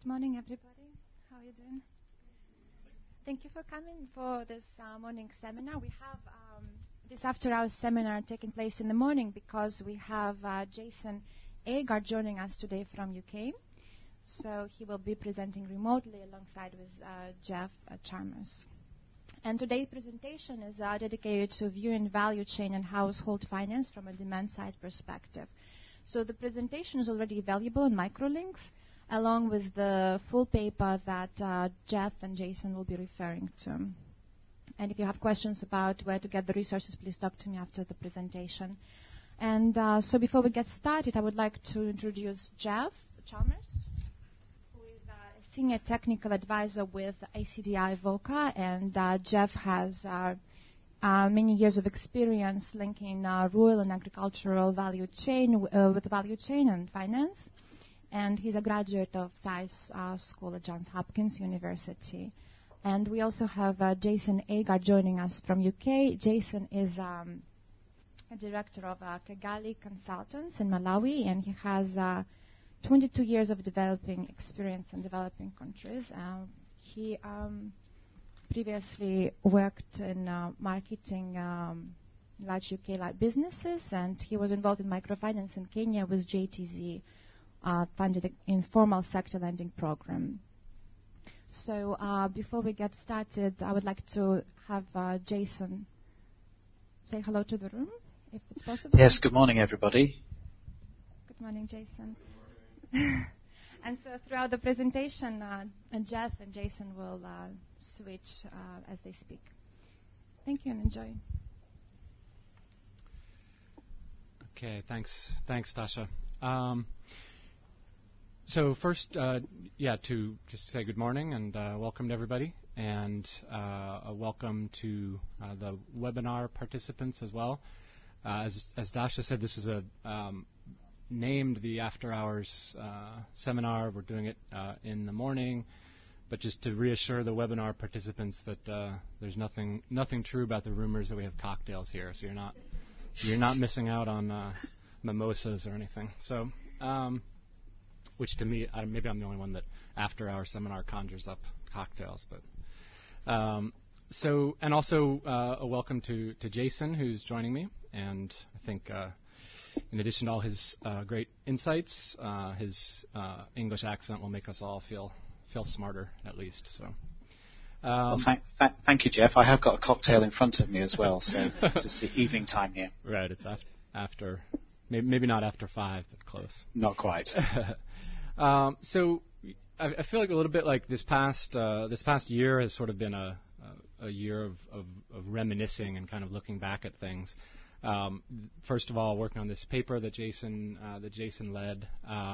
morning, everybody. How are you doing? Thank you for coming for this morning seminar. We have this after-hours seminar taking place in the morning because we have Jason Agar joining us today from UK. So he will be presenting remotely alongside with Jeff Chalmers. And today's presentation is dedicated to viewing value chain and household finance from a demand-side perspective. So the presentation is already available in microlinks, along with the full paper that Jeff and Jason will be referring to. And if you have questions about where to get the resources, please talk to me after the presentation. And so before we get started, I would like to introduce Jeff Chalmers, who is a senior technical advisor with ACDI VOCA. And Jeff has many years of experience linking rural and agricultural value chain with value chain and finance. And he's a graduate of SAIS School at Johns Hopkins University. And we also have Jason Agar joining us from UK. Jason is a director of Kigali Consultants in Malawi, and he has 22 years of developing experience in developing countries. He previously worked in marketing large UK businesses, and he was involved in microfinance in Kenya with JTZ, funded informal sector lending program. So before we get started, I would like to have Jason say hello to the room, if it's possible. Yes, good morning, everybody. Good morning, Jason. And so throughout the presentation, Jeff and Jason will switch as they speak. Thank you and enjoy. Okay, thanks, Tasha. So first, to just say good morning and welcome to everybody, and a welcome to the webinar participants as well. As Dasha said, this is a named the After Hours seminar. We're doing it in the morning, but just to reassure the webinar participants that there's nothing true about the rumors that we have cocktails here, so you're not missing out on mimosas or anything. So. Which to me, maybe I'm the only one that after our seminar conjures up cocktails. But and also a welcome to Jason, who's joining me. And I think in addition to all his great insights, his English accent will make us all feel smarter, at least. So. Well, thank you, Jeff. I have got a cocktail in front of me as well, so it's the evening time here. Right, it's after maybe not after 5, but close. Not quite. So I feel like a little bit like this past year has sort of been a year of reminiscing and kind of looking back at things. First of all, working on this paper that Jason led,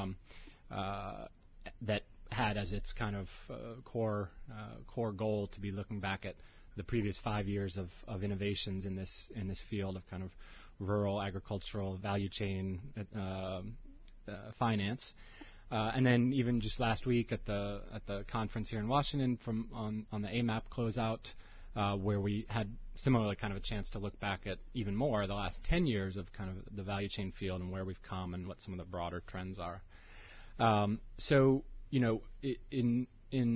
that had as its kind of core goal to be looking back at the previous 5 years of innovations in this field of kind of rural agricultural value chain finance. And then even just last week at the conference here in Washington on the AMAP closeout, where we had similarly kind of a chance to look back at even more the last 10 years of kind of the value chain field and where we've come and what some of the broader trends are. So in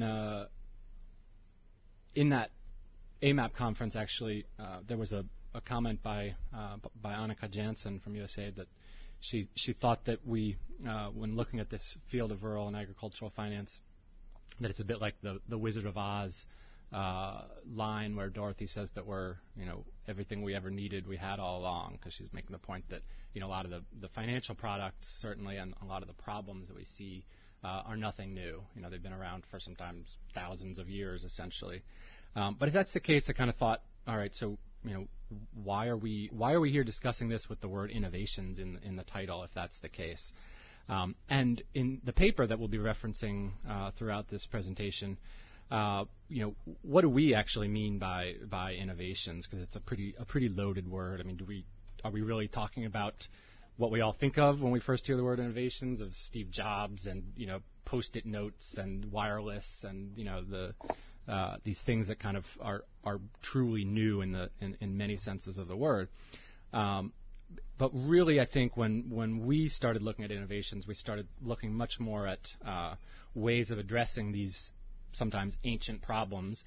that AMAP conference, actually, there was a comment by Annika Jansen from USA that she thought that we, when looking at this field of rural and agricultural finance, that it's a bit like the Wizard of Oz line where Dorothy says that we're, everything we ever needed we had all along, because she's making the point that, a lot of the financial products certainly and a lot of the problems that we see are nothing new. They've been around for sometimes thousands of years essentially. But if that's the case, I kind of thought, all right, so why are we here discussing this with the word innovations in the title, if that's the case? And in the paper that we'll be referencing throughout this presentation, what do we actually mean by innovations? Because it's a pretty loaded word. I mean, are we really talking about what we all think of when we first hear the word innovations, of Steve Jobs and Post-it notes and wireless and these things that kind of are truly new in many senses of the word, really, I think when we started looking at innovations, we started looking much more at ways of addressing these sometimes ancient problems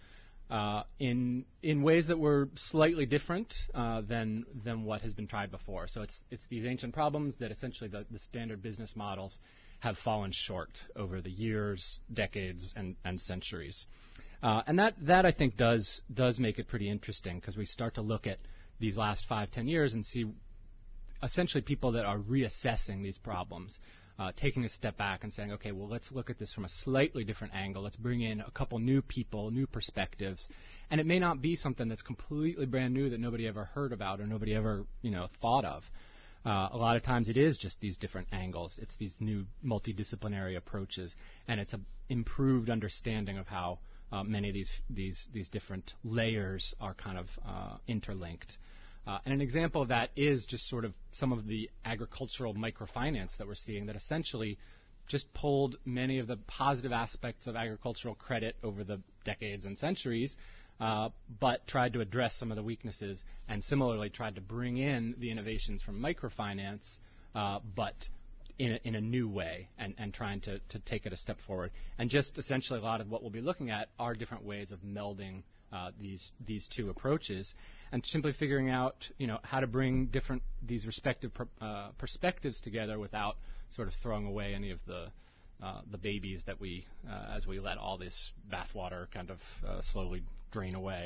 in ways that were slightly different than what has been tried before. So it's these ancient problems that essentially the standard business models have fallen short over the years, decades, and centuries. And that I think does make it pretty interesting, because we start to look at these last 5-10 years and see essentially people that are reassessing these problems, taking a step back and saying, okay, well, let's look at this from a slightly different angle. Let's bring in a couple new people, new perspectives. And it may not be something that's completely brand new that nobody ever heard about or nobody ever, thought of. A lot of times it is just these different angles. It's these new multidisciplinary approaches, and it's an improved understanding of how many of these different layers are kind of interlinked. And an example of that is just sort of some of the agricultural microfinance that we're seeing that essentially just pulled many of the positive aspects of agricultural credit over the decades and centuries, but tried to address some of the weaknesses, and similarly tried to bring in the innovations from microfinance, but in a new way, and trying to take it a step forward. And just essentially a lot of what we'll be looking at are different ways of melding these two approaches, and simply figuring out how to bring these respective perspectives together without sort of throwing away any of the babies that we as we let all this bathwater kind of slowly drain away.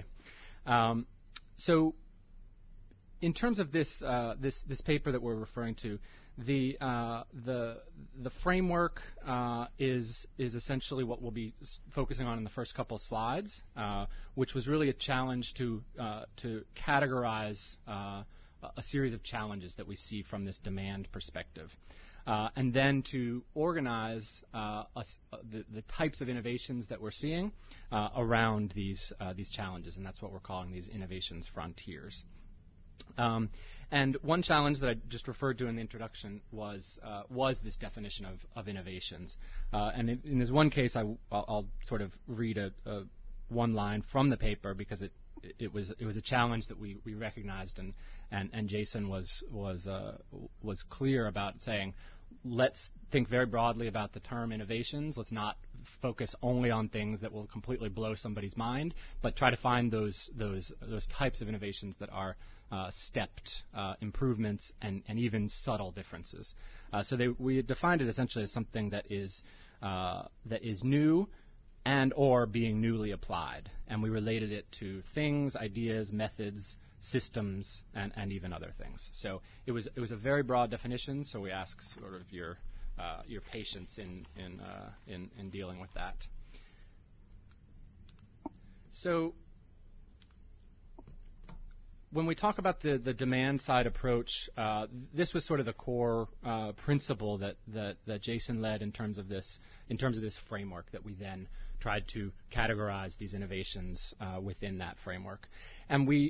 So in terms of this paper that we're referring to, the framework is essentially what we'll be focusing on in the first couple of slides, which was really a challenge to categorize a series of challenges that we see from this demand perspective, and then to organize the types of innovations that we're seeing around these challenges, and that's what we're calling these innovations frontiers. And one challenge that I just referred to in the introduction was this definition of innovations. And in this one case, I'll sort of read one line from the paper, because it was a challenge that we recognized, and Jason was clear about saying, let's think very broadly about the term innovations. Let's not focus only on things that will completely blow somebody's mind, but try to find those types of innovations that are stepped improvements and even subtle differences. So we defined it essentially as something that is new and or being newly applied, and we related it to things, ideas, methods, systems, and even other things. So it was a very broad definition. So we ask sort of your patience in dealing with that. So when we talk about the demand side approach, this was sort of the core principle that Jason led in terms of this framework that we then tried to categorize these innovations within that framework. And we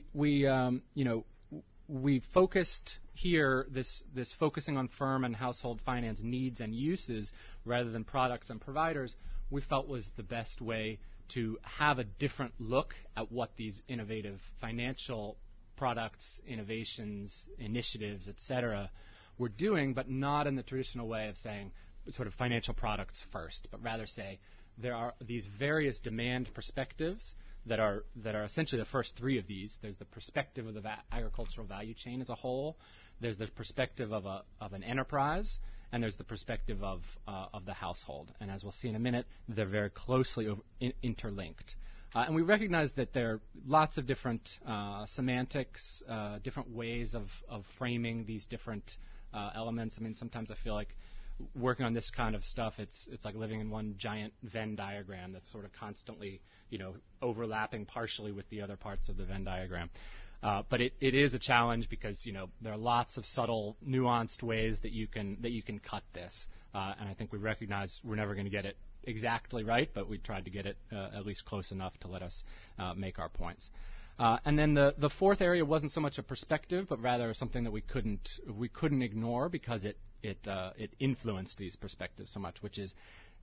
focused here this focusing on firm and household finance needs and uses rather than products and providers. We felt was the best way to have a different look at what these innovative financial products, innovations, initiatives, etc., we're doing, but not in the traditional way of saying sort of financial products first, but rather say there are these various demand perspectives that are essentially the first three of these. There's the perspective of the agricultural value chain as a whole. There's the perspective of an enterprise, and there's the perspective of the household. And as we'll see in a minute, they're very closely interlinked. And we recognize that there are lots of different semantics, different ways of framing these different elements. I mean, sometimes I feel like working on this kind of stuff, it's like living in one giant Venn diagram that's sort of constantly, overlapping partially with the other parts of the Venn diagram. But it is a challenge because, there are lots of subtle, nuanced ways that you can cut this. And I think we recognize we're never going to get it exactly right, but we tried to get it at least close enough to let us make our points. And then the fourth area wasn't so much a perspective, but rather something that we couldn't ignore because it influenced these perspectives so much, which is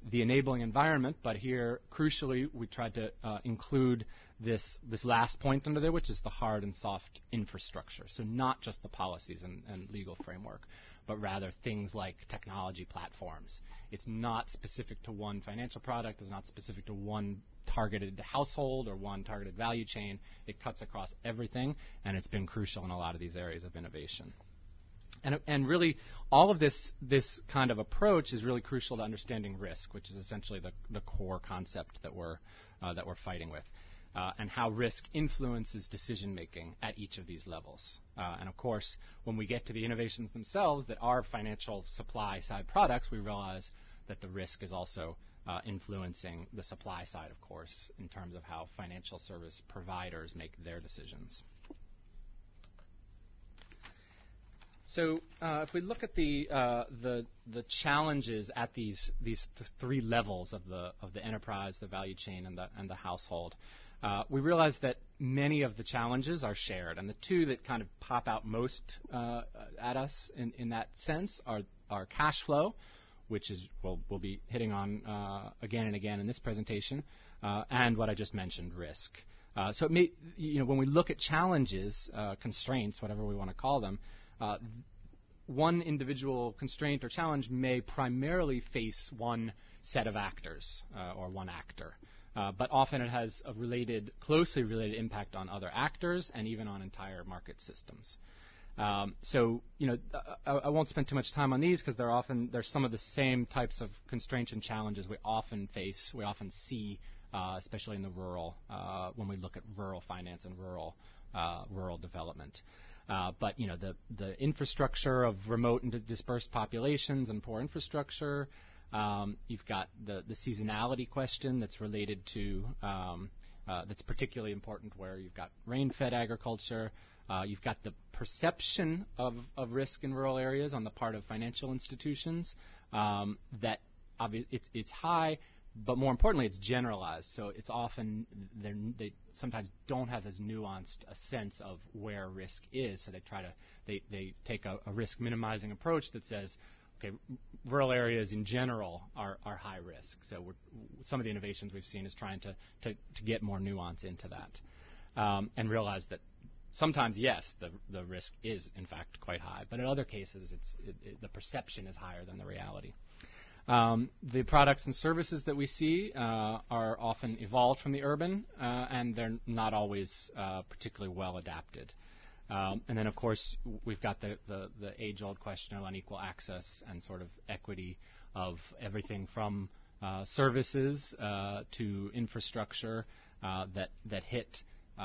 the enabling environment, but here, crucially, we tried to include this last point under there, which is the hard and soft infrastructure. So not just the policies and legal framework, but rather things like technology platforms. It's not specific to one financial product. It's not specific to one targeted household or one targeted value chain. It cuts across everything, and it's been crucial in a lot of these areas of innovation. And really, all of this kind of approach is really crucial to understanding risk, which is essentially the core concept that we're fighting with, and how risk influences decision making at each of these levels. And of course, when we get to the innovations themselves that are financial supply side products, we realize that the risk is also influencing the supply side, of course, in terms of how financial service providers make their decisions. So if we look at the challenges at these three levels of the enterprise, the value chain, and the household, we realize that many of the challenges are shared, and the two that kind of pop out most at us in that sense are cash flow, which is we'll be hitting on again and again in this presentation, and what I just mentioned, risk. So it may, when we look at challenges, constraints, whatever we want to call them. One individual constraint or challenge may primarily face one set of actors or one actor, but often it has a closely related impact on other actors and even on entire market systems. So I won't spend too much time on these because they're some of the same types of constraints and challenges we often face, we often see, especially in the rural, when we look at rural finance and rural development. But the infrastructure of remote and dispersed populations and poor infrastructure. You've got the seasonality question that's related to that's particularly important where you've got rain-fed agriculture. You've got the perception of risk in rural areas on the part of financial institutions that it's high. But more importantly, it's generalized, so it's often they sometimes don't have as nuanced a sense of where risk is. So they take a risk minimizing approach that says, okay, rural areas in general are high risk. So some of the innovations we've seen is trying to get more nuance into that, and realize that sometimes yes, the risk is in fact quite high, but in other cases the perception is higher than the reality. The products and services that we see are often evolved from the urban, and they're not always particularly well adapted. And then, of course, we've got the age-old question of unequal access and sort of equity of everything from services to infrastructure that hit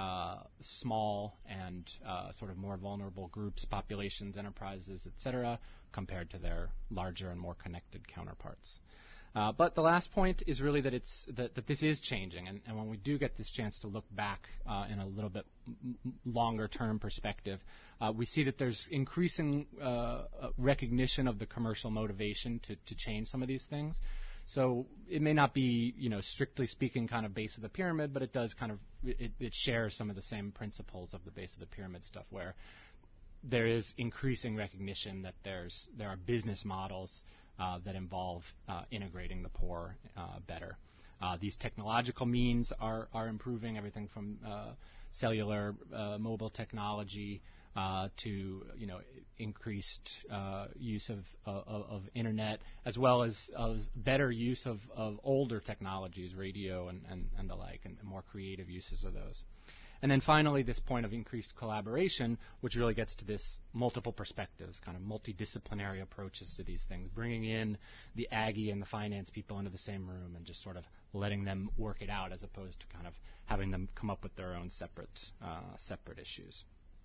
small and sort of more vulnerable groups, populations, enterprises, et cetera, compared to their larger and more connected counterparts. But the last point is really that that this is changing, and when we do get this chance to look back in a little bit longer-term perspective, we see that there's increasing recognition of the commercial motivation to change some of these things. So it may not be, strictly speaking, kind of base of the pyramid, but it does kind of it shares some of the same principles of the base of the pyramid stuff, where there is increasing recognition that there are business models that involve integrating the poor better. These technological means are improving, everything from cellular, mobile technology to increased use of internet, as well as better use of older technologies, radio and the like, and more creative uses of those. And then finally, this point of increased collaboration, which really gets to this multiple perspectives, kind of multidisciplinary approaches to these things, bringing in the Aggie and the finance people into the same room and just sort of letting them work it out, as opposed to kind of having them come up with their own separate issues.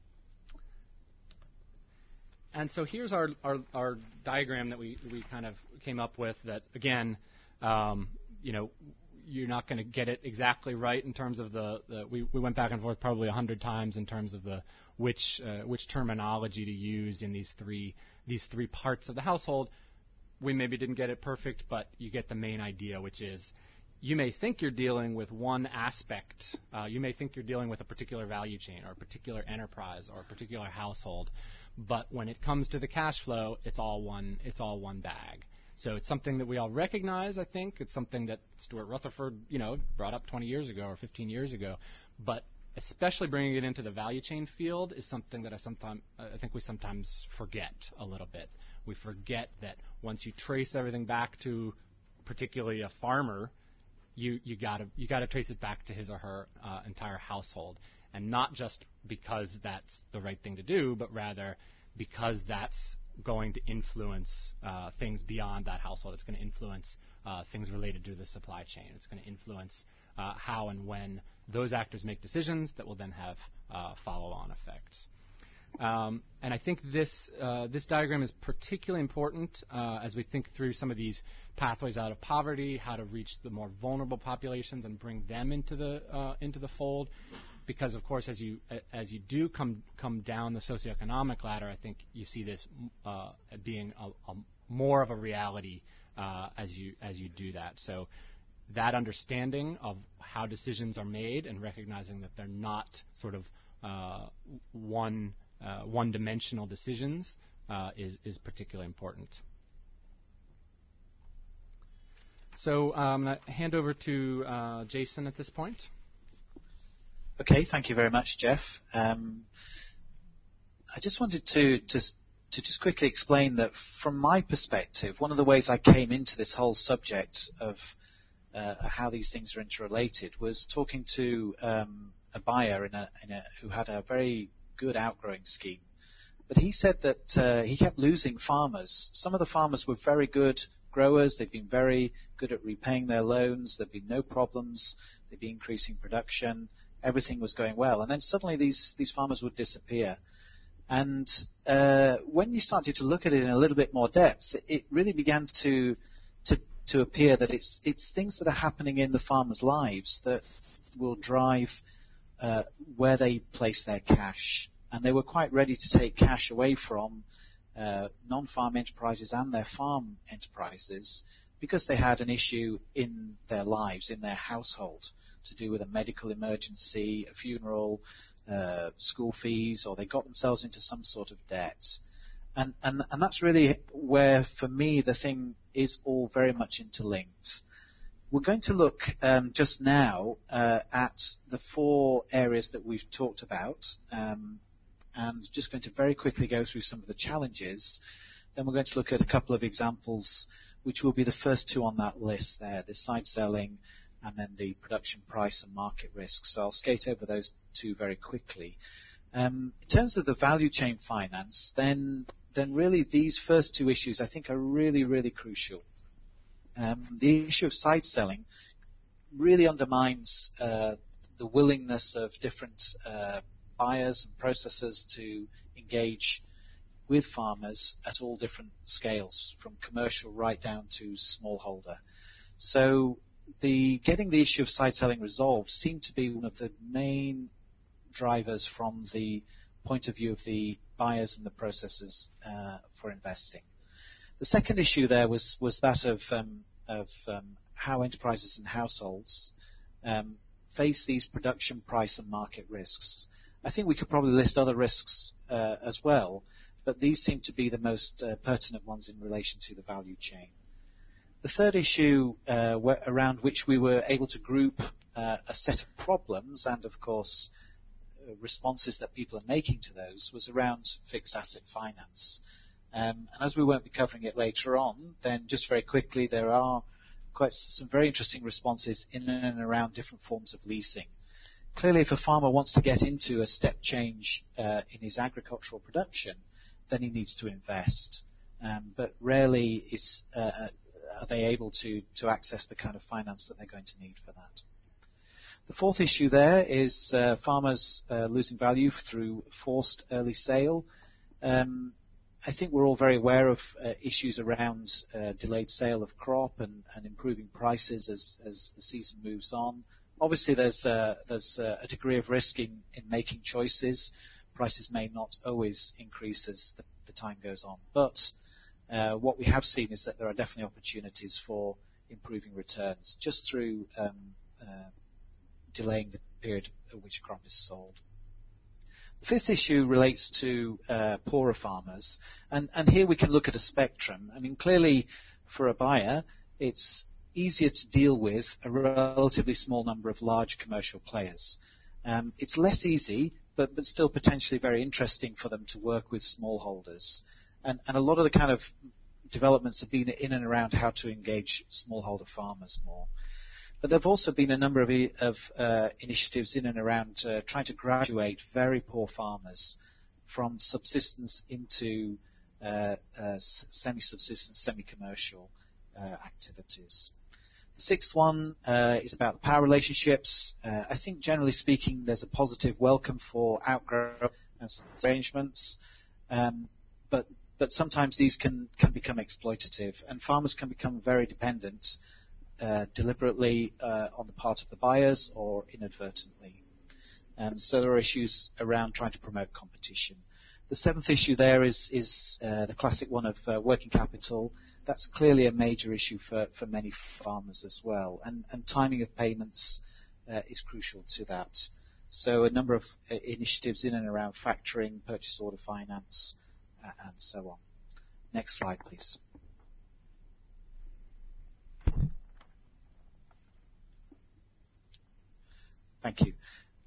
And so here's our diagram that we kind of came up with that, again, you're not going to get it exactly right in terms of we went back and forth probably 100 times in terms of which terminology to use in these three parts of the household. We maybe didn't get it perfect, but you get the main idea, which is you may think you're dealing with one aspect. You may think you're dealing with a particular value chain or a particular enterprise or a particular household, but when it comes to the cash flow, it's all one bag. So it's something that we all recognize, I think. It's something that Stuart Rutherford, brought up 20 years ago or 15 years ago. But especially bringing it into the value chain field is something that I think we sometimes forget a little bit. We forget that once you trace everything back to particularly a farmer, you gotta trace it back to his or her entire household, and not just because that's the right thing to do, but rather because that's going to influence things beyond that household. It's going to influence things related to the supply chain. It's going to influence how and when those actors make decisions that will then have follow-on effects. And I think this diagram is particularly important as we think through some of these pathways out of poverty, how to reach the more vulnerable populations and bring them into the fold. Because of course, as you do come down the socioeconomic ladder, I think you see this being a more of a reality as you do that. So that understanding of how decisions are made and recognizing that they're not sort of one-dimensional decisions is particularly important. So I'm going to hand over to Jason at this point. Okay, thank you very much, Jeff. I just wanted to just quickly explain that from my perspective, one of the ways I came into this whole subject of how these things are interrelated was talking to a buyer who had a very good outgrowing scheme. But he said that he kept losing farmers. Some of the farmers were very good growers. They'd been very good at repaying their loans. There'd been no problems. They'd be increasing production. Everything was going well. And then suddenly these farmers would disappear. And when you started to look at it in a little bit more depth, it really began to appear that it's things that are happening in the farmers' lives that will drive where they place their cash. And they were quite ready to take cash away from non-farm enterprises and their farm enterprises because they had an issue in their lives, in their household, to do with a medical emergency, a funeral, school fees, or they got themselves into some sort of debt. And that's really where, for me, the thing is all very much interlinked. We're going to look just now at the 4 areas that we've talked about, and just going to very quickly go through some of the challenges. Then we're going to look at a couple of examples, which will be the first 2 on that list there, the side selling and then the production price and market risk. So I'll skate over those 2 very quickly. In terms of the value chain finance, then really these first 2 issues I think are really, really crucial. The issue of side selling really undermines the willingness of different buyers and processors to engage with farmers at all different scales, from commercial right down to smallholder. So getting the issue of side selling resolved seemed to be one of the main drivers from the point of view of the buyers and the processors for investing. The second issue there was that of how enterprises and households face these production price and market risks. I think we could probably list other risks as well, but these seem to be the most pertinent ones in relation to the value chain. The third issue around which we were able to group a set of problems and, of course, responses that people are making to those was around fixed asset finance. And as we won't be covering it later on, then just very quickly, there are quite some very interesting responses in and around different forms of leasing. Clearly, if a farmer wants to get into a step change in his agricultural production, then he needs to invest. But rarely are they able to access the kind of finance that they're going to need for that. The fourth issue there is farmers losing value through forced early sale. I think we're all very aware of issues around delayed sale of crop and improving prices as the season moves on. Obviously, there's a degree of risk in making choices. Prices may not always increase as the time goes on. But what we have seen is that there are definitely opportunities for improving returns just through delaying the period at which a crop is sold. The fifth issue relates to poorer farmers, and here we can look at a spectrum. I mean, clearly, for a buyer, it's easier to deal with a relatively small number of large commercial players. It's less easy, but still potentially very interesting for them to work with smallholders. And a lot of the kind of developments have been in and around how to engage smallholder farmers more. But there have also been a number of initiatives in and around trying to graduate very poor farmers from subsistence into semi-subsistence, semi-commercial activities. The sixth one is about the power relationships. I think generally speaking there's a positive welcome for outgrowth arrangements, but sometimes these can become exploitative, and farmers can become very dependent deliberately on the part of the buyers or inadvertently. So there are issues around trying to promote competition. The seventh issue there is the classic one of working capital. That's clearly a major issue for many farmers as well, and timing of payments is crucial to that. So a number of initiatives in and around factoring, purchase order finance, and so on. Next slide, please. Thank you.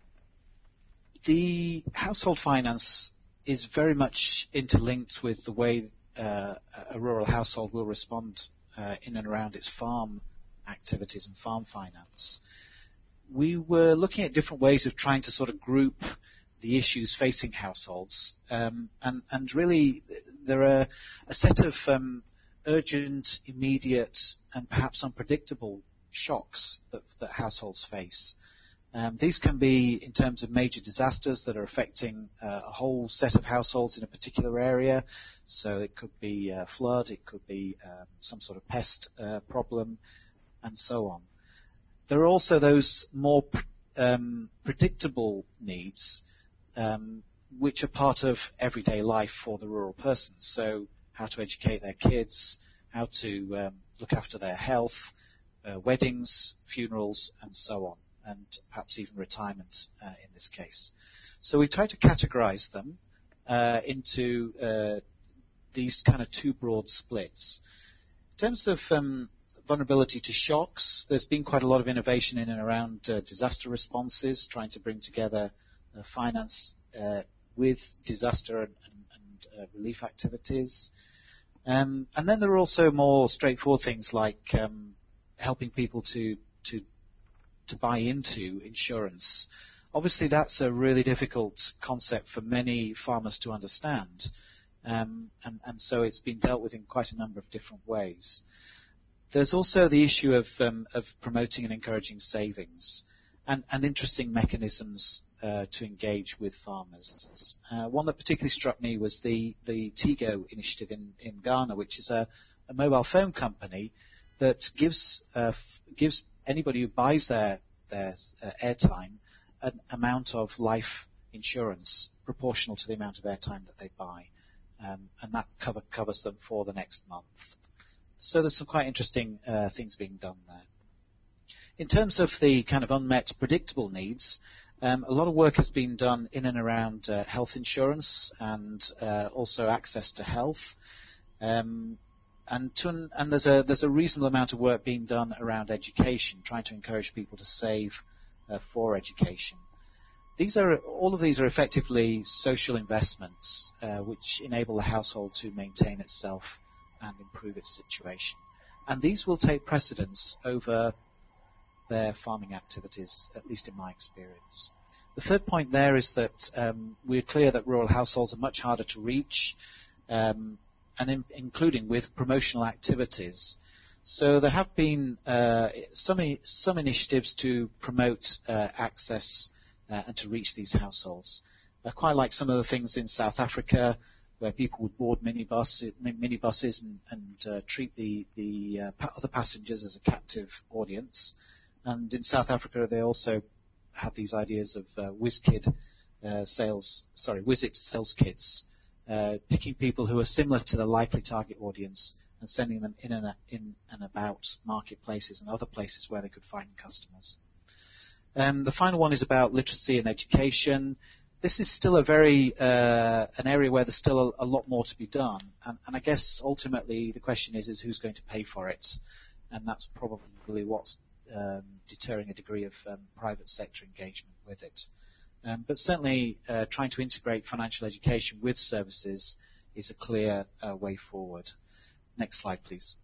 The household finance is very much interlinked with the way a rural household will respond in and around its farm activities and farm finance. We were looking at different ways of trying to sort of group the issues facing households, and really there are a set of urgent, immediate, and perhaps unpredictable shocks that households face. These can be in terms of major disasters that are affecting a whole set of households in a particular area. So it could be a flood, it could be some sort of pest problem, and so on. There are also those more predictable needs which are part of everyday life for the rural person. So how to educate their kids, how to look after their health, weddings, funerals, and so on, and perhaps even retirement in this case. So we try to categorize them into these kind of two broad splits. In terms of vulnerability to shocks, there's been quite a lot of innovation in and around disaster responses, trying to bring together finance with disaster and relief activities. And then there are also more straightforward things like helping people to buy into insurance. Obviously, that's a really difficult concept for many farmers to understand, and so it's been dealt with in quite a number of different ways. There's also the issue of promoting and encouraging savings and interesting mechanisms to engage with farmers. One that particularly struck me was the Tigo initiative in Ghana, which is a mobile phone company that gives anybody who buys their airtime an amount of life insurance proportional to the amount of airtime that they buy, and that covers them for the next month. So there's some quite interesting things being done there. In terms of the kind of unmet predictable needs, a lot of work has been done in and around health insurance and also access to health. And there's a reasonable amount of work being done around education, trying to encourage people to save for education. All of these are effectively social investments which enable the household to maintain itself and improve its situation. And these will take precedence over their farming activities, at least in my experience. The third point there is that we're clear that rural households are much harder to reach, and including with promotional activities. So there have been some initiatives to promote access and to reach these households. I quite like some of the things in South Africa, where people would board minibuses and treat the other passengers as a captive audience. And in South Africa, they also had these ideas of Visit sales kits, picking people who are similar to the likely target audience and sending them in and about marketplaces and other places where they could find customers. The final one is about literacy and education. this is still a very an area where there's still a lot more to be done, and I guess ultimately the question is who's going to pay for it, and that's probably what's deterring a degree of private sector engagement with it. But certainly trying to integrate financial education with services is a clear way forward. Next slide, please.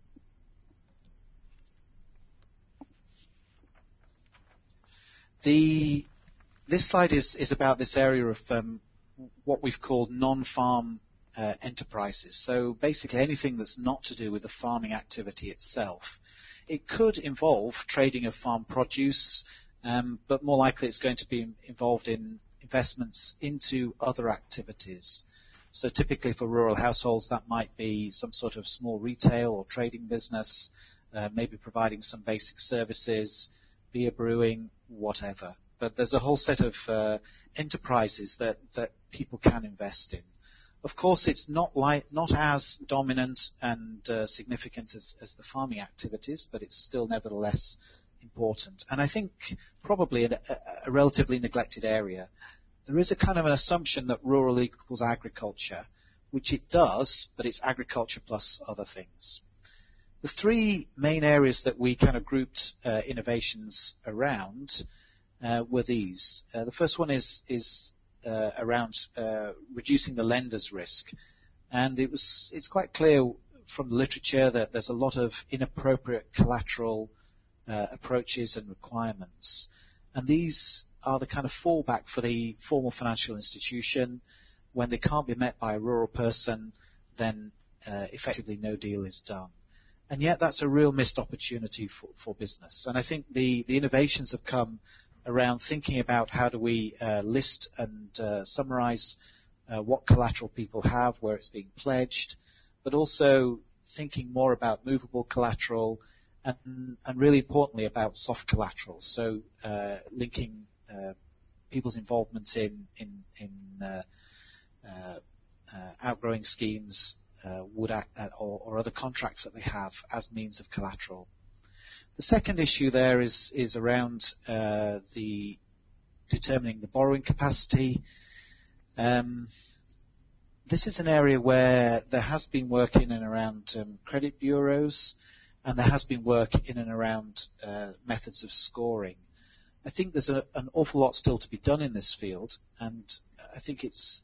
This slide is about this area of what we've called non-farm enterprises. So basically anything that's not to do with the farming activity itself. It could involve trading of farm produce, but more likely it's going to be involved in investments into other activities. So typically for rural households that might be some sort of small retail or trading business, maybe providing some basic services, beer brewing, whatever. But there's a whole set of enterprises that people can invest in. Of course, it's not as dominant and significant as the farming activities, but it's still nevertheless important. And I think probably a relatively neglected area. There is a kind of an assumption that rural equals agriculture, which it does, but it's agriculture plus other things. The three main areas that we kind of grouped innovations around were these. The first one is around reducing the lender's risk, and it's quite clear from the literature that there's a lot of inappropriate collateral approaches and requirements, and these are the kind of fallback for the formal financial institution. When they can't be met by a rural person, then effectively no deal is done. And yet that's a real missed opportunity for business. And I think the innovations have come around thinking about how do we list and summarize what collateral people have, where it's being pledged, but also thinking more about movable collateral and really importantly about soft collateral. So linking people's involvement in outgrowing schemes, or other contracts that they have as means of collateral. The second issue there is around the determining the borrowing capacity. This is an area where there has been work in and around credit bureaus, and there has been work in and around methods of scoring. I think there's an awful lot still to be done in this field, and I think it's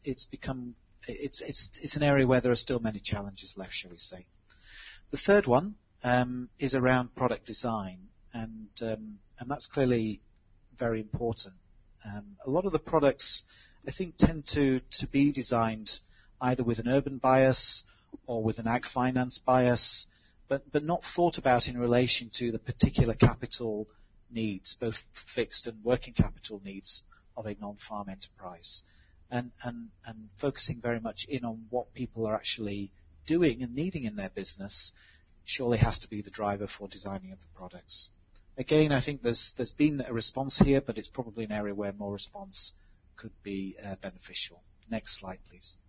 an area where there are still many challenges left, shall we say. The third one is around product design, and that's clearly very important. A lot of the products, I think, tend to be designed either with an urban bias or with an ag finance bias, but not thought about in relation to the particular capital needs, both fixed and working capital needs of a non-farm enterprise. And focusing very much in on what people are actually doing and needing in their business surely has to be the driver for designing of the products. Again, I think there's been a response here, but it's probably an area where more response could be beneficial. Next slide, please.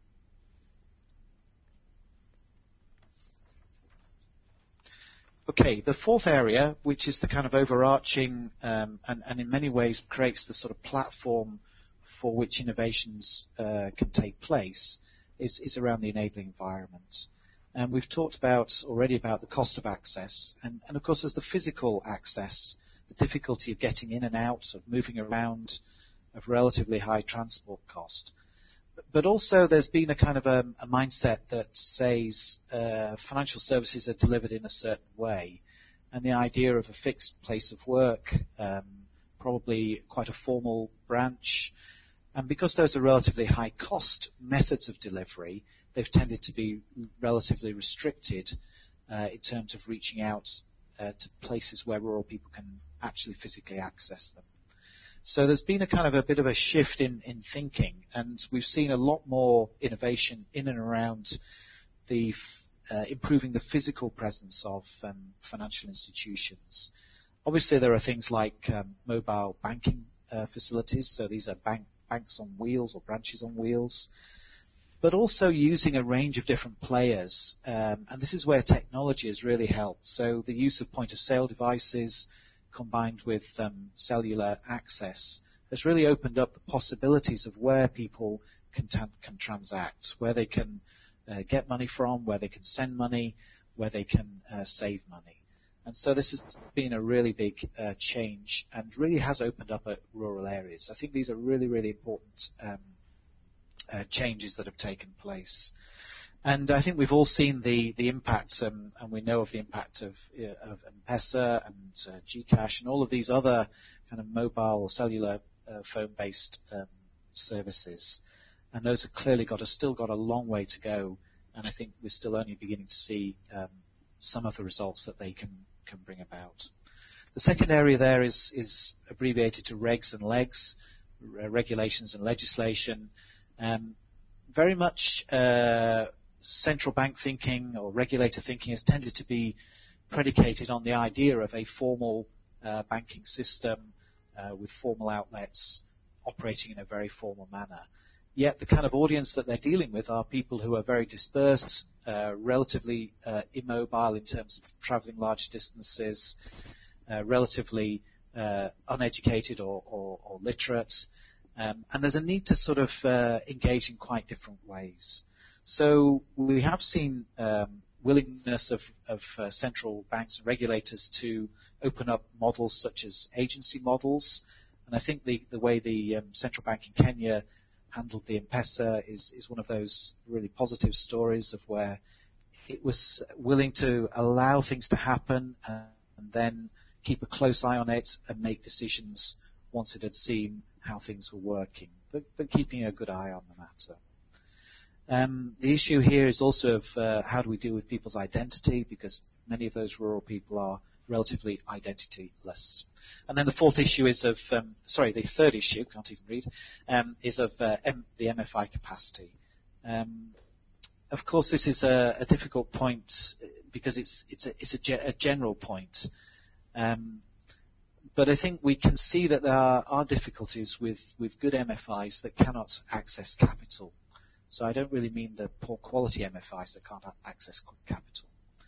Okay, the fourth area, which is the kind of overarching and in many ways creates the sort of platform for which innovations can take place, is around the enabling environment. And we've talked already about the cost of access, and of course there's the physical access, the difficulty of getting in and out, of moving around, of relatively high transport cost. But also there's been a kind of a mindset that says financial services are delivered in a certain way, and the idea of a fixed place of work, probably quite a formal branch, and because those are relatively high cost methods of delivery, they've tended to be relatively restricted in terms of reaching out to places where rural people can actually physically access them. So there's been a bit of a shift in thinking, and we've seen a lot more innovation in and around the improving the physical presence of financial institutions. Obviously, there are things like mobile banking facilities, so these are banks on wheels or branches on wheels, but also using a range of different players, and this is where technology has really helped. So the use of point-of-sale devices combined with cellular access has really opened up the possibilities of where people can transact, where they can get money from, where they can send money, where they can save money. And so this has been a really big change and really has opened up at rural areas. I think these are really, really important changes that have taken place. And I think we've all seen the impact, and we know of the impact of M-Pesa and GCash and all of these other kind of mobile or cellular phone-based services. And those have clearly still got a long way to go. And I think we're still only beginning to see some of the results that they can bring about. The second area there is abbreviated to regs and legs, regulations and legislation. Very much central bank thinking or regulator thinking has tended to be predicated on the idea of a formal banking system with formal outlets operating in a very formal manner. Yet the kind of audience that they're dealing with are people who are very dispersed, relatively immobile in terms of traveling large distances, relatively uneducated or literate. And there's a need to sort of engage in quite different ways. So we have seen willingness of central banks and regulators to open up models such as agency models. And I think the way the central bank in Kenya handled the M-Pesa is one of those really positive stories of where it was willing to allow things to happen and then keep a close eye on it and make decisions once it had seen how things were working, but keeping a good eye on the matter. The issue here is also of how do we deal with people's identity, because many of those rural people are relatively identityless. And then the fourth issue is of, the third issue, can't even read, is of the MFI capacity. Of course, this is a difficult point because it's a general point. But I think we can see that there are difficulties with good MFIs that cannot access capital. So I don't really mean the poor quality MFIs that can't access capital.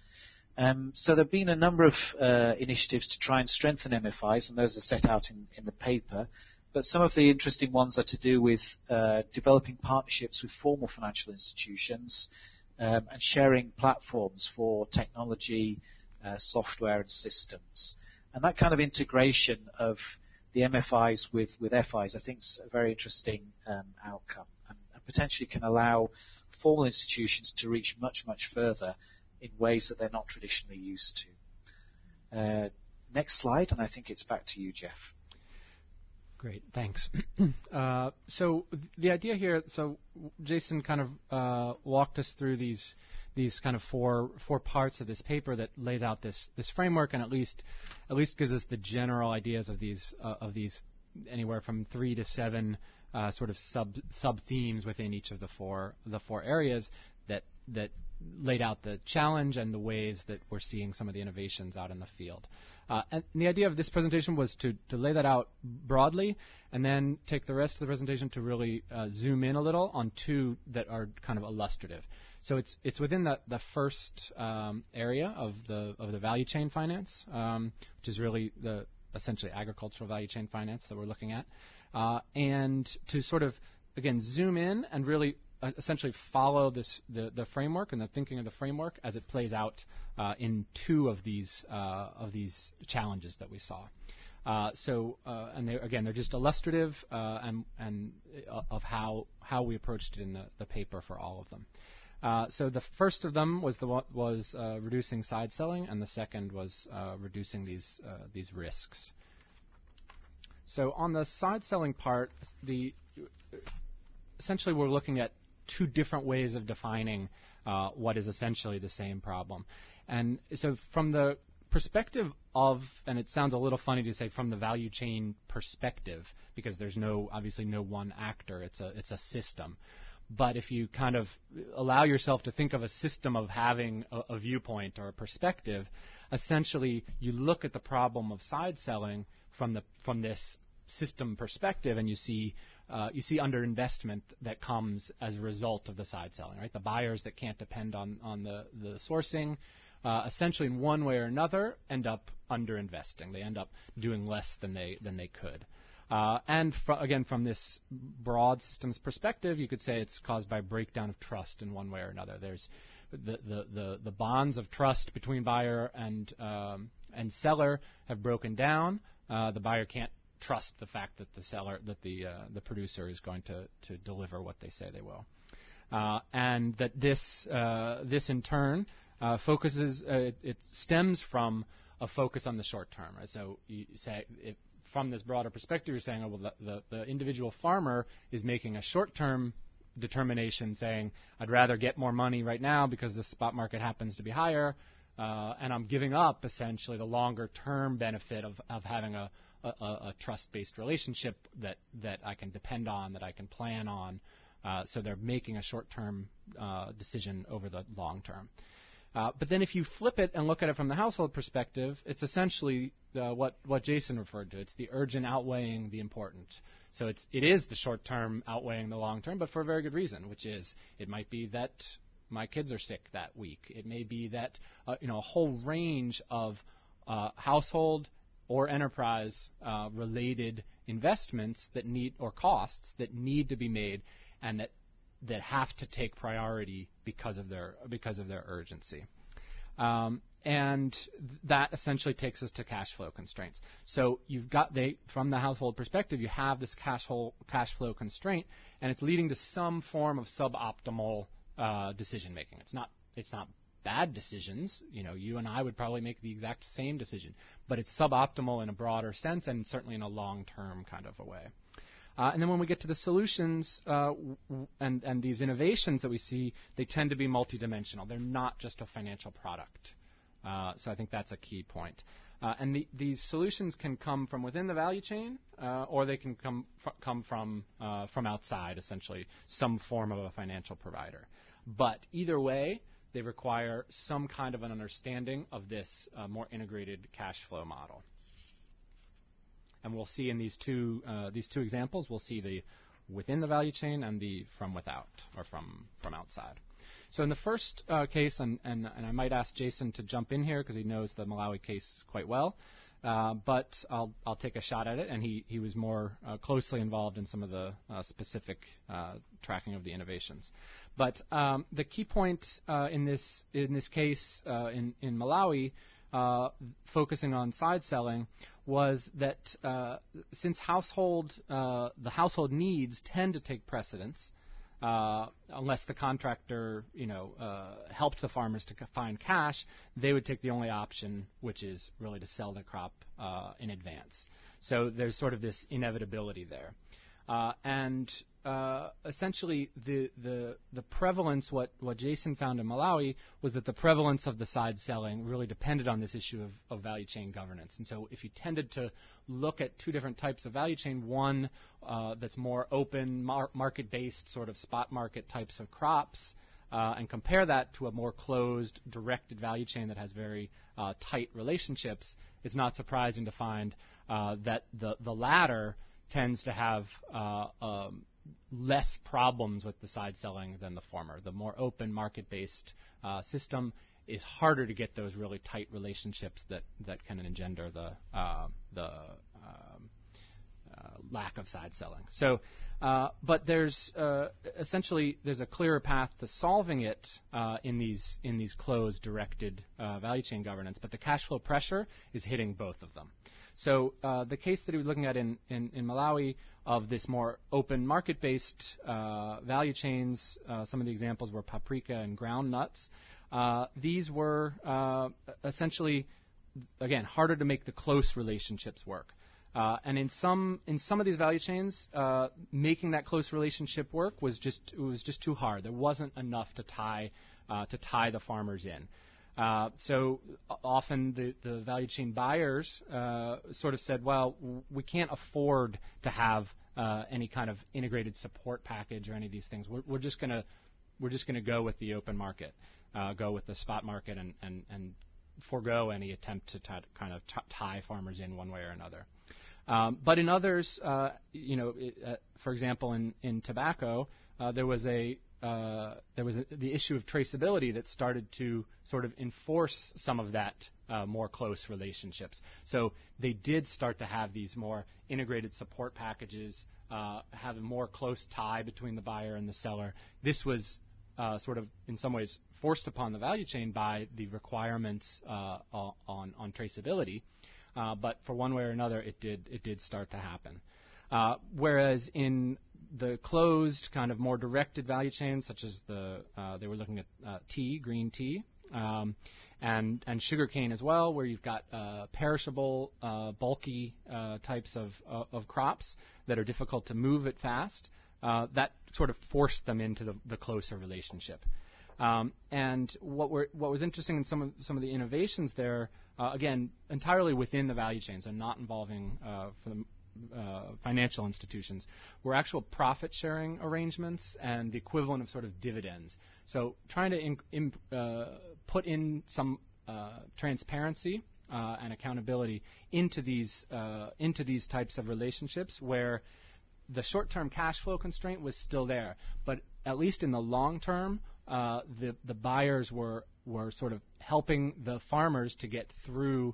So there have been a number of initiatives to try and strengthen MFIs, and those are set out in the paper. But some of the interesting ones are to do with developing partnerships with formal financial institutions and sharing platforms for technology, software and systems. And that kind of integration of the MFIs with FIs, I think, is a very interesting outcome and potentially can allow formal institutions to reach much, much further in ways that they're not traditionally used to. Next slide, and I think it's back to you, Jeff. Great, thanks. So the idea here, so Jason kind of walked us through these kind of four parts of this paper that lays out this framework, and at least gives us the general ideas of these anywhere from 3 to 7 sort of sub themes within each of the four areas that laid out the challenge and the ways that we're seeing some of the innovations out in the field. And the idea of this presentation was to lay that out broadly and then take the rest of the presentation to really zoom in a little on 2 that are kind of illustrative. So it's within the first area of the value chain finance, which is really the essentially agricultural value chain finance that we're looking at, and to sort of again zoom in and really essentially follow the framework and the thinking of the framework as it plays out in 2 of these challenges that we saw. And they're just illustrative and of how we approached it in the paper for all of them. So the first of them was reducing side selling, and the second was reducing these risks. So on the side selling part, essentially we're looking at 2 different ways of defining what is essentially the same problem. And so from the perspective of, and it sounds a little funny to say from the value chain perspective, because there's obviously no one actor, it's a system. But if you kind of allow yourself to think of a system of having a viewpoint or a perspective, essentially you look at the problem of side selling from this system perspective, and you see underinvestment that comes as a result of the side selling, right? The buyers that can't depend on the sourcing, essentially in one way or another, end up underinvesting. They end up doing less than they could. And again, from this broad systems perspective, you could say it's caused by breakdown of trust in one way or another. There's the bonds of trust between buyer and seller have broken down. The buyer can't trust the fact that the producer is going to deliver what they say they will, and that this in turn focuses. It stems from a focus on the short term. Right? So you say, from this broader perspective, you're saying, oh, well, the individual farmer is making a short-term determination, saying, I'd rather get more money right now because the spot market happens to be higher, and I'm giving up essentially the longer-term benefit of having a trust-based relationship that I can depend on, that I can plan on. So they're making a short-term decision over the long term. But then if you flip it and look at it from the household perspective, it's essentially what Jason referred to. It's the urgent outweighing the important. So it is the short term outweighing the long term, but for a very good reason, which is it might be that my kids are sick that week. It may be that a whole range of household or enterprise related investments that need, or costs that need to be made, and that have to take priority because of their urgency. And that essentially takes us to cash flow constraints. So you've got from the household perspective, you have this cash flow constraint, and it's leading to some form of suboptimal decision making. It's not bad decisions. You and I would probably make the exact same decision, but it's suboptimal in a broader sense, and certainly in a long-term kind of a way. And then when we get to the solutions and these innovations that we see, they tend to be multidimensional. They're not just a financial product. So I think that's a key point. And these solutions can come from within the value chain, or they can come from outside, essentially, some form of a financial provider. But either way, they require some kind of an understanding of this more integrated cash flow model. And we'll see in these two examples, we'll see the within the value chain and the from without, or from outside. So in the first case, and I might ask Jason to jump in here because he knows the Malawi case quite well, but I'll take a shot at it. And he was more closely involved in some of the specific tracking of the innovations. But the key point in this case in Malawi, focusing on side selling, was that since the household needs tend to take precedence, unless the contractor helped the farmers to find cash, they would take the only option, which is really to sell the crop in advance. So there's sort of this inevitability there. And essentially, the prevalence, what Jason found in Malawi, was that the prevalence of the side selling really depended on this issue of value chain governance. And so if you tended to look at two different types of value chain, one that's more open, market-based, sort of spot market types of crops, and compare that to a more closed, directed value chain that has very tight relationships, it's not surprising to find that the latter tends to have less problems with the side selling than the former. The more open market-based system is harder to get those really tight relationships that can engender the lack of side selling. So, but there's essentially there's a clearer path to solving it in these closed, directed value chain governance. But the cash flow pressure is hitting both of them. So the case that he was looking at in Malawi of this more open market-based value chains, some of the examples were paprika and ground nuts. These were essentially, again, harder to make the close relationships work. And in some of these value chains, making that close relationship work was just too hard. There wasn't enough to tie the farmers in. So often the value chain buyers sort of said, well, we can't afford to have any kind of integrated support package or any of these things. We're just gonna go with the open market, go with the spot market, and forego any attempt to tie farmers in one way or another. But in others, for example, in tobacco, there was the issue of traceability that started to sort of enforce some of that more close relationships. So they did start to have these more integrated support packages, have a more close tie between the buyer and the seller. This was sort of, in some ways, forced upon the value chain by the requirements on traceability. But for one way or another, it did start to happen. Whereas in the closed, kind of more directed value chains, such as they were looking at tea, green tea, and sugarcane as well, where you've got perishable, bulky types of crops that are difficult to move at fast. That sort of forced them into the closer relationship. And what was interesting in some of the innovations there, again, entirely within the value chains and not involving for the financial institutions, were actual profit-sharing arrangements and the equivalent of sort of dividends. So trying to put in some transparency and accountability into these types of relationships where the short-term cash flow constraint was still there, but at least in the long term, the buyers were sort of helping the farmers to get through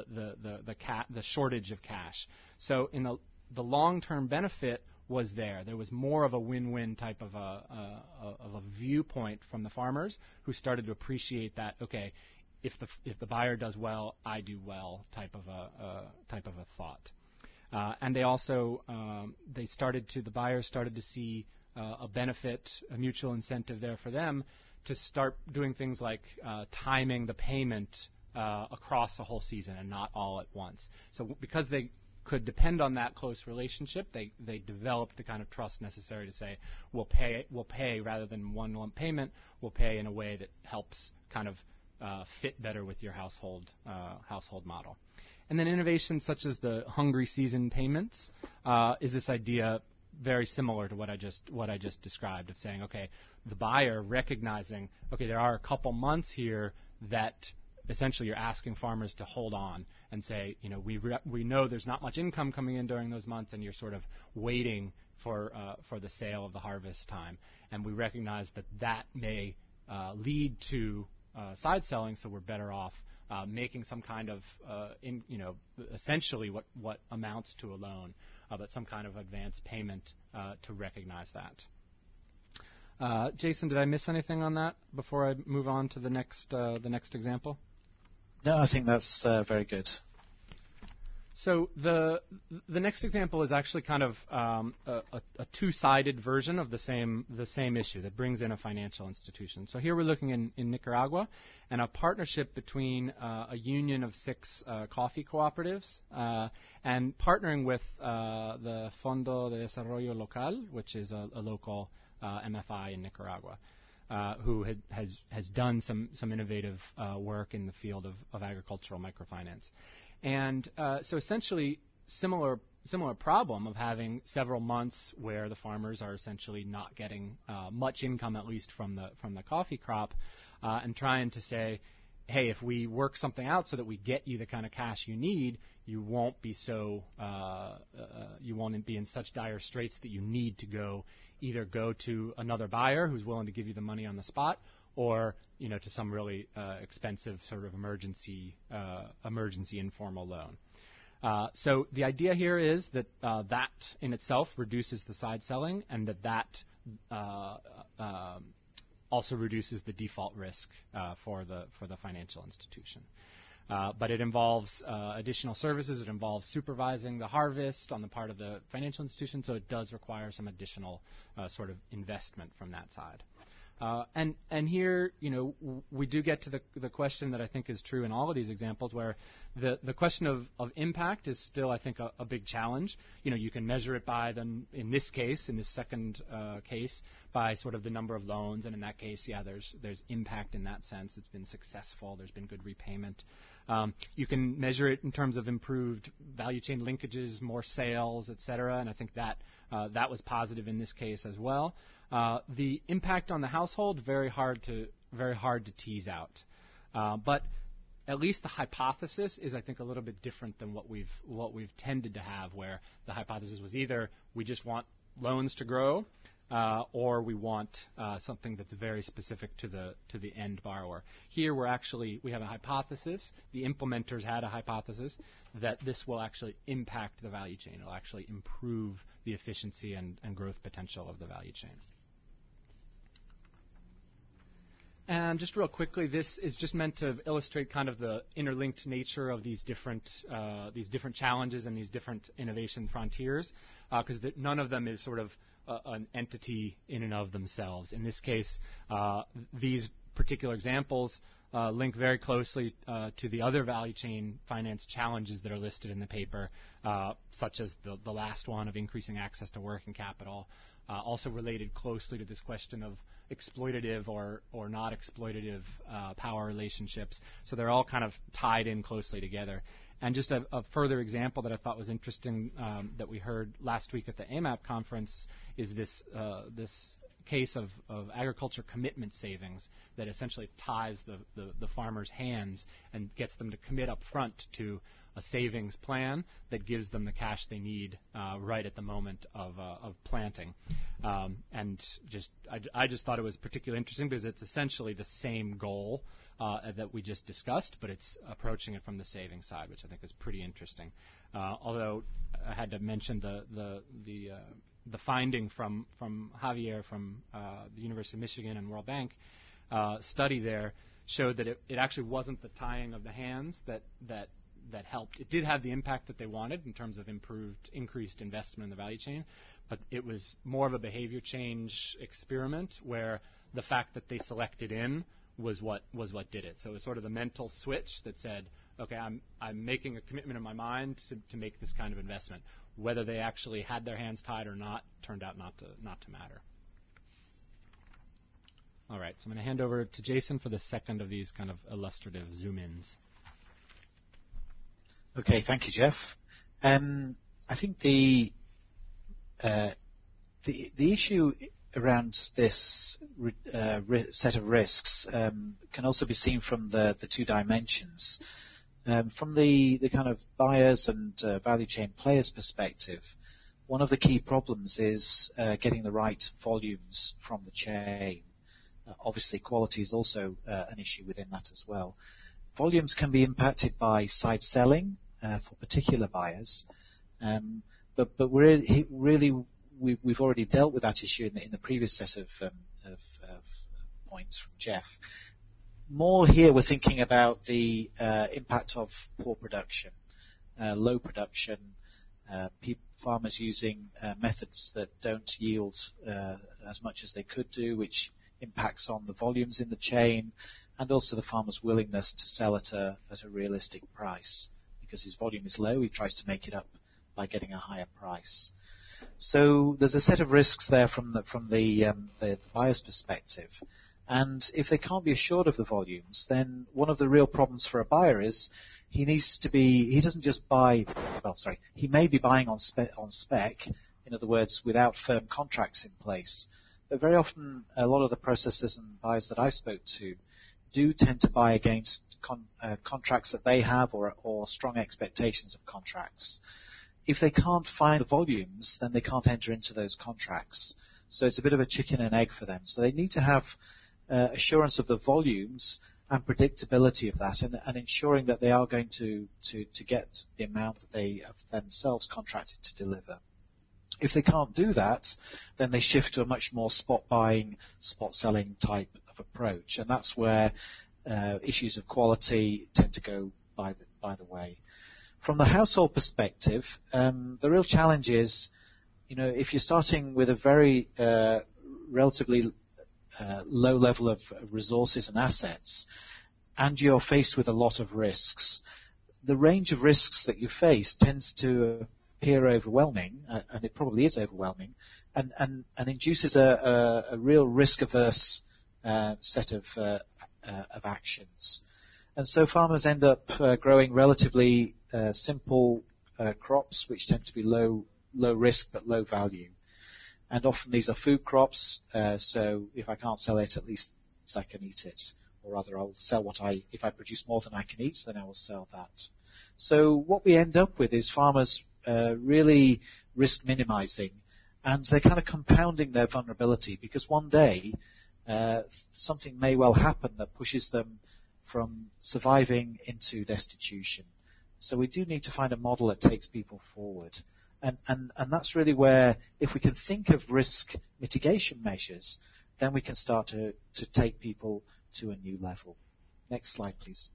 the shortage of cash. So in the long-term benefit was there. There was more of a win-win type of a viewpoint from the farmers who started to appreciate that. Okay, if the buyer does well, I do well. Type of a thought. And they also the buyers started to see a benefit, a mutual incentive there for them to start doing things like timing the payment across a whole season and not all at once. So because they could depend on that close relationship, they developed the kind of trust necessary to say, we'll pay rather than one lump payment. We'll pay in a way that helps kind of fit better with your household model. And then innovations such as the hungry season payments is this idea very similar to what I just described, of saying, okay, the buyer recognizing, okay, there are a couple months here that essentially you're asking farmers to hold on and say, we know there's not much income coming in during those months, and you're sort of waiting for the sale of the harvest time, and we recognize that may lead to side selling, so we're better off making some kind of, essentially what amounts to a loan, but some kind of advance payment to recognize that. Jason, did I miss anything on that before I move on to the next example? No, I think that's very good. So the next example is actually kind of a two-sided version of the same issue that brings in a financial institution. So here we're looking in Nicaragua, and a partnership between a union of 6 coffee cooperatives and partnering with the Fondo de Desarrollo Local, which is a local MFI in Nicaragua, who has done some innovative work in the field of agricultural microfinance. And so essentially similar problem of having several months where the farmers are essentially not getting much income, at least from the coffee crop, and trying to say, hey, if we work something out so that we get you the kind of cash you need, you won't be in such dire straits that you need to either go to another buyer who's willing to give you the money on the spot, or to some really expensive sort of emergency informal loan. So the idea here is that that in itself reduces the side selling, and that also reduces the default risk for the financial institution. But it involves additional services. It involves supervising the harvest on the part of the financial institution, so it does require some additional sort of investment from that side. And here, we do get to the question that I think is true in all of these examples, where the question of impact is still, I think, a big challenge. You can measure it by in this second case, by sort of the number of loans, and in that case, yeah, there's impact in that sense. It's been successful. There's been good repayment. You can measure it in terms of improved value chain linkages, more sales, et cetera, and I think that was positive in this case as well. The impact on the household, very hard to tease out. But at least the hypothesis is, I think, a little bit different than what we've tended to have, where the hypothesis was either we just want loans to grow, or we want something that's very specific to the end borrower. Here we have a hypothesis. The implementers had a hypothesis that this will actually impact the value chain. It'll actually improve the efficiency and growth potential of the value chain. And just real quickly, this is just meant to illustrate kind of the interlinked nature of these different challenges and these different innovation frontiers, because none of them is sort of an entity in and of themselves. In this case, these particular examples link very closely to the other value chain finance challenges that are listed in the paper, such as the last one of increasing access to working capital, also related closely to this question of exploitative or not exploitative power relationships. So they're all kind of tied in closely together. And just a further example that I thought was interesting that we heard last week at the AMAP conference is this case of agriculture commitment savings that essentially ties the farmers' hands and gets them to commit up front to a savings plan that gives them the cash they need right at the moment of planting. And I just thought it was particularly interesting because it's essentially the same goal that we just discussed, but it's approaching it from the savings side, which I think is pretty interesting. Although I had to mention the finding from Javier from the University of Michigan and World Bank study there showed that it actually wasn't the tying of the hands that helped. It did have the impact that they wanted in terms of increased investment in the value chain, but it was more of a behavior change experiment where the fact that they selected in was what did it. So it was sort of the mental switch that said, okay, I'm making a commitment in my mind to make this kind of investment. Whether they actually had their hands tied or not turned out not to matter. All right, so I'm going to hand over to Jason for the second of these kind of illustrative zoom-ins. Okay, thank you, Jeff. I think the issue around this set of risks can also be seen from the two dimensions. From the kind of buyers and value chain players perspective, one of the key problems is getting the right volumes from the chain. Obviously, quality is also an issue within that as well. Volumes can be impacted by side selling for particular buyers, but we've already dealt with that issue in the previous set of points from Jeff. More here, we're thinking about the impact of poor production, low production, farmers using methods that don't yield as much as they could do, which impacts on the volumes in the chain, and also the farmer's willingness to sell at a realistic price. Because his volume is low, he tries to make it up by getting a higher price. So there's a set of risks there from the buyer's perspective. And if they can't be assured of the volumes, then one of the real problems for a buyer is he doesn't just buy, he may be buying on spec, in other words, without firm contracts in place. But very often, a lot of the processors and buyers that I spoke to do tend to buy against contracts that they have or strong expectations of contracts. If they can't find the volumes, then they can't enter into those contracts. So it's a bit of a chicken and egg for them. So they need to have assurance of the volumes and predictability of that, and ensuring that they are going to get the amount that they have themselves contracted to deliver. If they can't do that, then they shift to a much more spot buying, spot selling type of approach, and that's where issues of quality tend to go by the way. From the household perspective, the real challenge is, if you're starting with a very relatively low level of resources and assets, and you're faced with a lot of risks, the range of risks that you face tends to appear overwhelming, and it probably is overwhelming, and induces a real risk-averse set of actions. And so farmers end up growing relatively simple crops, which tend to be low risk but low value. And often these are food crops, so if I can't sell it, at least I can eat it. Or rather, I'll sell if I produce more than I can eat, then I will sell that. So what we end up with is farmers really risk minimizing And they're kind of compounding their vulnerability because one day something may well happen that pushes them from surviving into destitution. So we do need to find a model that takes people forward. And that's really where, if we can think of risk mitigation measures, then we can start to take people to a new level. Next slide, please.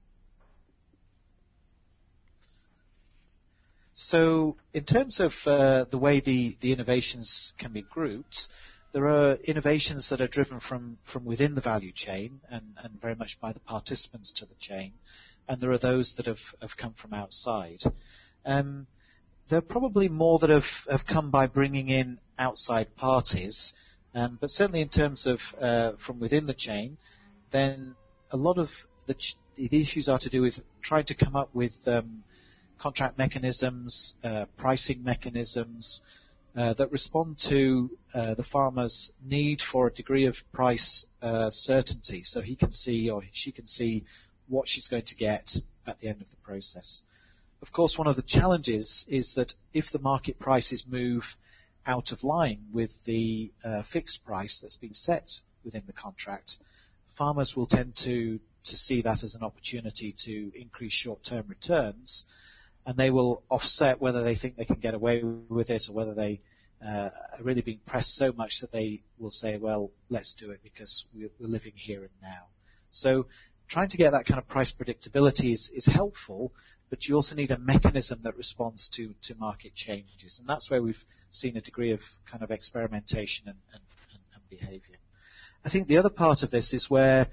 So in terms of the way the innovations can be grouped, there are innovations that are driven from within the value chain and very much by the participants to the chain, and there are those that have come from outside. There are probably more that have come by bringing in outside parties, but certainly in terms of from within the chain, then a lot of the issues are to do with trying to come up with contract mechanisms, pricing mechanisms that respond to the farmer's need for a degree of price certainty, so he can see or she can see what she's going to get at the end of the process. Of course, one of the challenges is that if the market prices move out of line with the fixed price that's been set within the contract, farmers will tend to see that as an opportunity to increase short-term returns, and they will offset whether they think they can get away with it or whether they are really being pressed so much that they will say, well, let's do it because we're living here and now. So trying to get that kind of price predictability is helpful, but you also need a mechanism that responds to market changes. And that's where we've seen a degree of kind of experimentation and behavior. I think the other part of this is where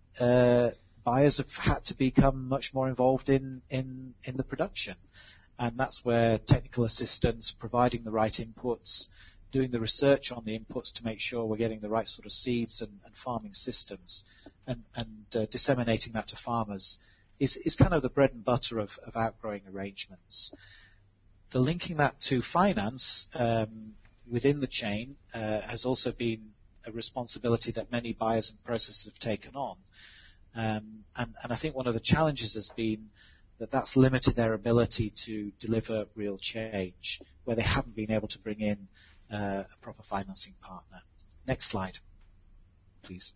buyers have had to become much more involved in the production. And that's where technical assistance, providing the right inputs, doing the research on the inputs to make sure we're getting the right sort of seeds and farming systems, and disseminating that to farmers is kind of the bread and butter of outgrowing arrangements. The linking that to finance within the chain has also been a responsibility that many buyers and processors have taken on. And I think one of the challenges has been that that's limited their ability to deliver real change, where they haven't been able to bring in a proper financing partner. Next slide, please.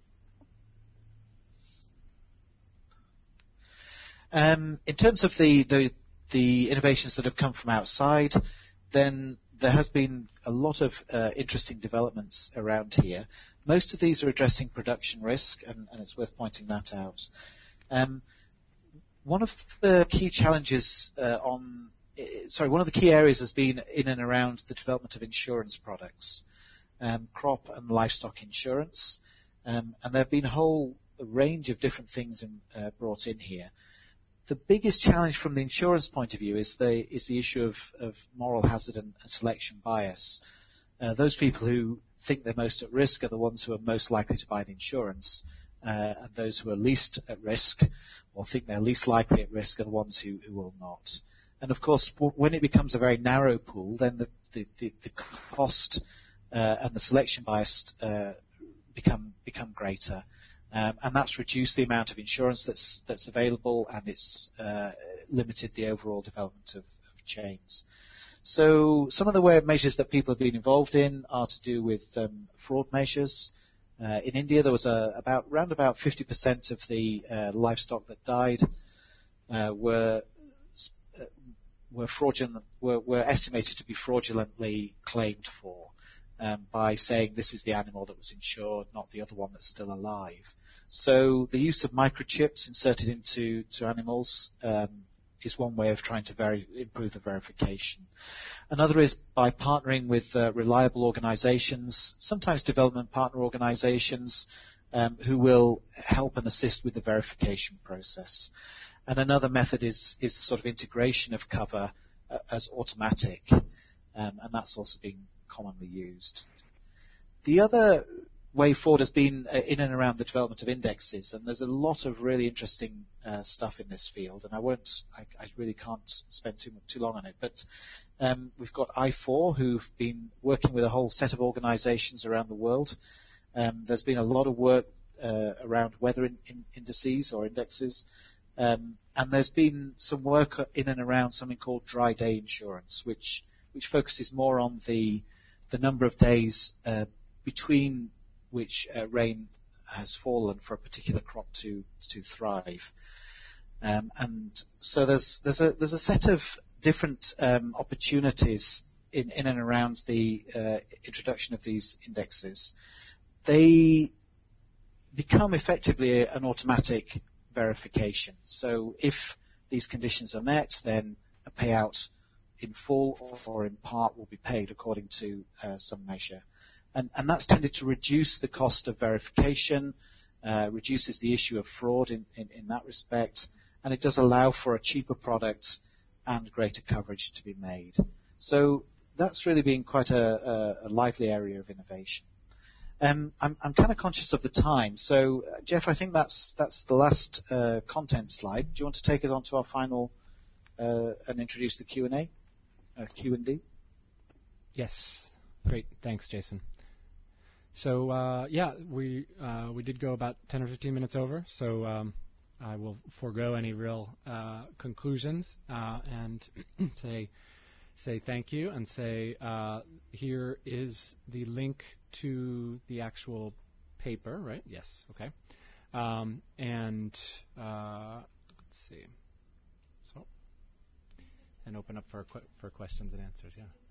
In terms of the innovations that have come from outside, then there has been a lot of interesting developments around here. Most of these are addressing production risk, and it's worth pointing that out. One of the key challenges one of the key areas has been in and around the development of insurance products, crop and livestock insurance, and there have been a whole range of different things brought in here. The biggest challenge from the insurance point of view is the issue of moral hazard and selection bias. Those people who think they're most at risk are the ones who are most likely to buy the insurance, and those who are least at risk or think they're least likely at risk are the ones who will not. And of course, when it becomes a very narrow pool, then the cost and the selection bias become greater. And that's reduced the amount of insurance that's available, and it's limited the overall development of chains. So some of the measures that people have been involved in are to do with fraud measures. In India, there was around about 50% of the livestock that died were estimated to be fraudulently claimed for. By saying this is the animal that was insured, not the other one that's still alive. So the use of microchips inserted into animals is one way of trying to improve the verification. Another is by partnering with reliable organizations, sometimes development partner organizations, who will help and assist with the verification process. And another method is the sort of integration of cover as automatic, and that's also been commonly used. The other way forward has been in and around the development of indexes, and there's a lot of really interesting stuff in this field, and I really can't spend too long on it, but we've got I4 who've been working with a whole set of organizations around the world. There's been a lot of work around weather indices or indexes, and there's been some work in and around something called dry day insurance, which focuses more on the the number of days between which rain has fallen for a particular crop to thrive. And so there's a set of different opportunities in and around the introduction of these indexes. They become effectively an automatic verification. So if these conditions are met, then a payout in full or in part will be paid according to some measure. And that's tended to reduce the cost of verification, reduces the issue of fraud in that respect, and it does allow for a cheaper product and greater coverage to be made. So that's really been quite a lively area of innovation. I'm kind of conscious of the time, so Jeff, I think that's the last content slide. Do you want to take us on to our final and introduce the Q&A, Q&D? Yes, great. Thanks, Jason. So we did go about 10 or 15 minutes over, so I will forego any real conclusions and say thank you and say here is the link to the actual paper, right? Yes, okay. And let's see. So, and open up for questions and answers, yeah.